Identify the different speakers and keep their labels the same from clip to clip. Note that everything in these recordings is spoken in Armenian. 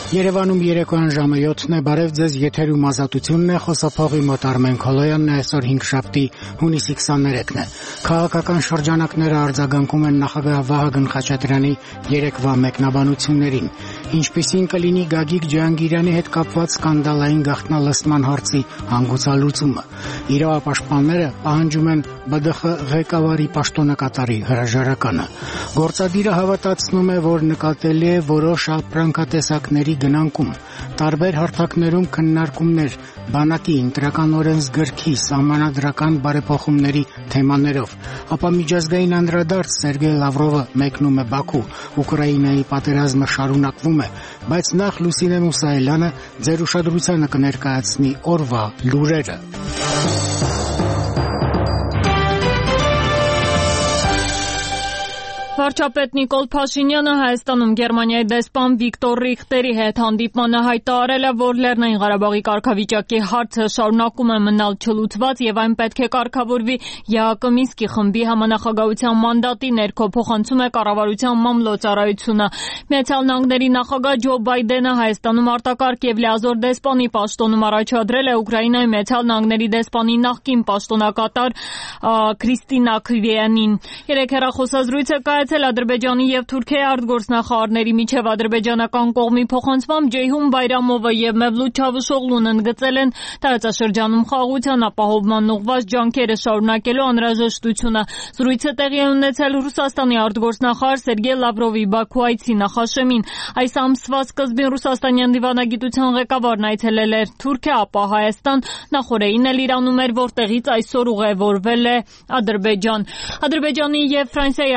Speaker 1: Երևանում երեկոյան ժամը 7-ն է, բարև ձեզ, եթերում ազատությունն է, խոսափողի մոտ Արմեն Քոլոյանն է, այսօր 5-շաբթի հունիսի 23-ն է։ Քաղաքական շրջանակները արձագանքում են նախագահ Վահագն Խաչատրյանի երեկվա մեկնաբանություններին։ Ինչպիսին կլինի Գագիկ Ջհանգիրյանի հետ կապված սկանդալային գաղտնալստման հարցի հանգուցալուծումը։ Իրավապաշտպանները պահանջում են ԲԴԽ ղեկավարի պաշտոնակատարի հրաժարականը։ Գործադիրը հավատացնում է, որ նկատելի է որոշ ապրանքատեսակների գնանկում, տարբեր հարթակներում քննարկումներ, բանակի ընտրական օրենսգրքի սահմանադրական բարեփոխումների թեմաներով, ապա միջազգային անդրադարձ Սերգեյ Լավրովը մեկնում է Բաքու, Ուկրաինայի պատերազմը շարունակվում է, բայց նախ Լուսինե Մուսայելյանը ձեր ուշադրությանը կներկայացնի օրվա լուրերը։
Speaker 2: Վարչապետ Նիկոլ Փաշինյանը Հայաստանում Գերմանիայի դեսպան Վիկտոր Ռիխտերի հետ հանդիպմանը հայտարարել է, որ Լեռնային Ղարաբաղի կարգավիճակի հարցը շարունակում է մնալ չլուծված եւ այն պետք է կարգավորվի ԵԱՀԿ Մինսկի խմբի համանախագահության մանդատի ներքո, փոխանցում է կառավարության մամլոյցարայությունը։ Միացյալ Նահանգների նախագահ Ջո Բայդենը Հայաստանում արտակարգ եւ լիազոր դեսպանի պաշտոնում առաջադրել է Ուկրաինայի Միացյալ Նահանգների դեսպանի նախկին պաշտոնակատար Քրիստինա Քվիանին։ Երեք հեռախոսազրույց է Ադրբեջանի եւ Թուրքիայի արտգործնախարարների միջև ադրբեջանական կողմի փոխանցմամբ Ջեյհուն Բայրամովը եւ Մևլութ Չավուշօղլուն ընդգծել են տարածաշրջանում խաղաղության ապահովման ուղղված ջանքերը շարունակելու անհրաժեշտությունը։ Զրույցը տեղի է ունեցել Ռուսաստանի արտգործնախարար Սերգեյ Լավրովի Բաքու այցի նախաշեմին։ Այս ամսվա սկզբին ռուսաստանյան դիվանագիտության ղեկավարն այցելել էր Թուրքիա, ապա Հայաստան, նախորդին էլ Իրանում էր, որտեղից այսօր ուղևորվել է Ադրբեջան։ Ադրբեջանի եւ Ֆրանսիայի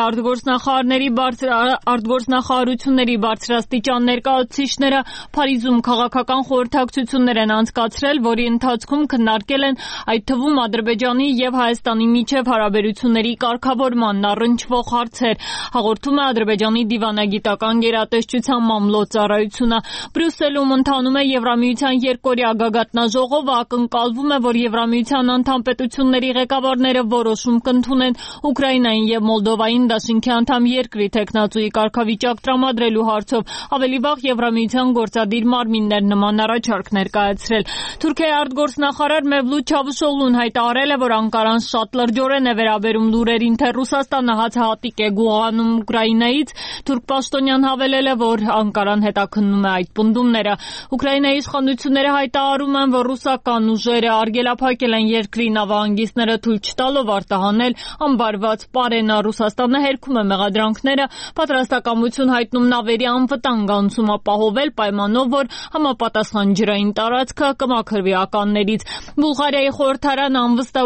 Speaker 2: արտգործնախարարությունների բարձրաստիճան ներկայացուցիչները Փարիզում քաղաքական խորհրդակցություններ են անցկացրել, որի ընթացքում քննարկել են այդ թվում Ադրբեջանի եւ Հայաստանի միջև հարաբերությունների կարգավորմանն առնչվող հարցեր, հաղորդում է Ադրբեջանի դիվանագիտական գերատեսչության մամլոյցարայությունը։ Բրյուսելում ընթանում է Եվրամիության երկօրյա գագաթնաժողովը, ակնկալվում է, որ Եվրամիության անդամ պետությունների ղեկավարները որոշում կընդունեն Ուկրաինային եւ Մոլդովային դաշինքի անդամ երկրի տեխնացուի կարգավիճակ տրամադրելու հարցով։ Ավելի վաղ Եվրամիության գործադիր մարմիններ նման առաջարկ ներկայացրել։ Թուրքիայի արտգործնախարար Մևլութ Չավուշօղլուն հայտարարել է, որ Անկարան շատ լրջորեն է վերաբերում լուրերին, թե Ռուսաստանը հացահատիկ է գողանում Ուկրաինայից։ Թուրք պաշտոնյան հավելել է, որ Անկարան հետաքննում է այդ պնդումները։ Ուկրաինայի իշխանությունները հայտարարում են, որ ռուսական ուժերը արգելափակել են երկրի նավահանգիստները թույլ չտալով արտահանել ամբարված պարենա։ Ռուսաստանը հերքում է մեղադրանքները, պատրաստակամություն հայտնում նավերի անվտանգ անցում ապահովել պայմանով, որ համապատասխան ջրային տարածքը կմաքրվի ականներից։ Բուլղարիայի խորհրդարանը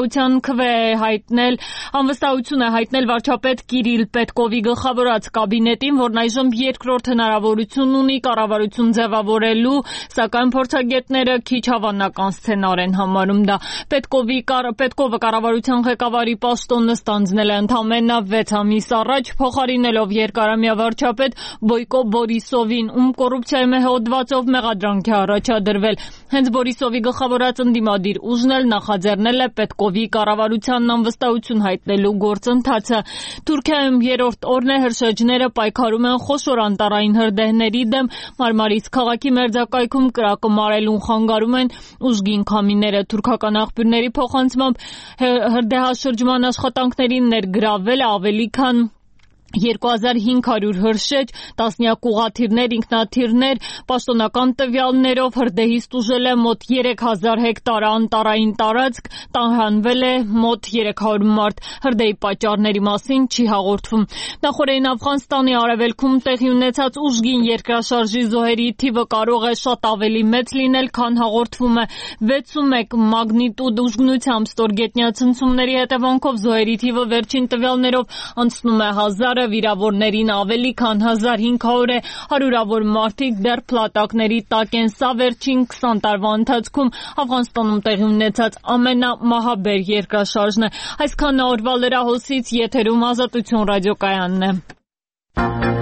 Speaker 2: անվստահություն է հայտնել վարչապետ Կիրիլ Պետկովի գլխավորած կաբինետին, որն այժմ երկրորդ հնարավորություն ունի կառավարություն ձևավորելու, սակայն փորձագետները քիչ հավանական սցենար են համարում դա։ Պետկովը կառավարության ղեկավարի պաշտոնը ստանձնել է ընդամենը 6 ամիս առաջ, փոխարինելով երկարամյա վարչապետ Բոյկո Բորիսովին, ում կոռուպցիայի հոդվածով մեղադրանք է առաջադրվել։ Հենց Բորիսովի գլխավորած ընդդիմադիր ուժն էլ նախաձեռնել է Պետկովի կառավարությանն անվստահություն հայտնելու գործընթացը։ Թուրքիայում երրորդ օրն է հրշեջները պայքարում են խոշոր անտառային հրդեհների դեմ։ Մարմարից քաղաքի մերձակայքում կրակը մարելուն խանգարում են ուժգին քամիները։ Թուրքական աղբյուրների փոխանցմամբ հրդեհաշրջման աշխատանքներին ներգրավվել է ավելի քան 2500 հրշեջ, տասնյակ ուղղաթիռներ, ինքնաթիռներ, պաշտոնական տվյալներով հրդեհից տուժել է մոտ 3000 հեկտար անտառային տարածք, տանհանվել է մոտ 300 մարդ։ Հրդեհի պատճառների մասին չի հաղորդվում։ Նախորդին Աֆղանստանի արևելքում տեղի ունեցած ուժգին երկրաշարժի զոհերի թիվը կարող է շատ ավելի մեծ լինել, քան հաղորդվում է։ 6.1 մագնիտուդ ուժգնությամբ ստորգետնյա ցնցումների հետևանքով զոհերի թիվը վերջին տվյալներով անցնում է 1000-ը, վիրավորներին ավելի քան 1500 է, հարյուրավոր մարդիկ դեռ փլատակների տակ են։ Սա վերջին 20 տարվա ընթացքում Աֆղանստանում տեղի ունեցած ամենամահաբեր երկրաշարժն է։ Այսքանը օրվա լրահոսից, եթերում Ազատություն ռադիոկայանն է։